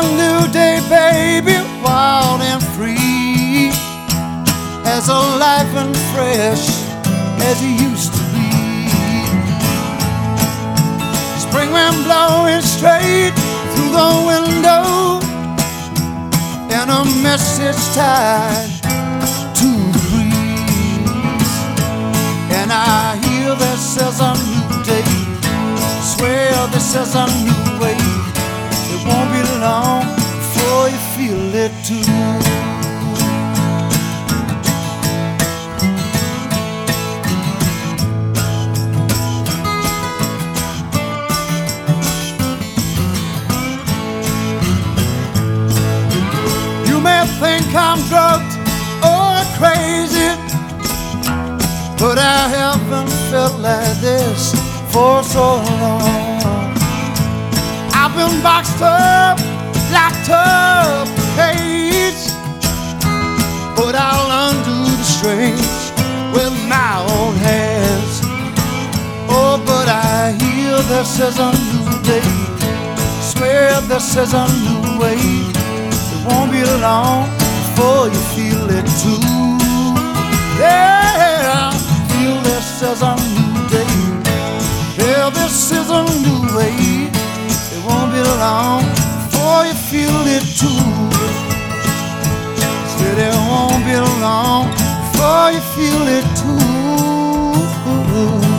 new day, baby, wild and free, as alive and fresh as it used to be. Spring wind blowing straight through the window, and a message tied to the breeze. And I hear that says a new day, swear this is a new way. It won't be long before you feel it too. You may think I'm drugged or crazy, but I haven't felt like this for so long. I've been boxed up, locked up, caged, but I'll undo the strings with my own hands. Oh, but I hear this is a new day, swear this is a new way. It won't be long before you feel it too. Yeah, feel this is a new day. Yeah, this is a new way. It won't be long before you feel it too. Said it won't be long before you feel it too.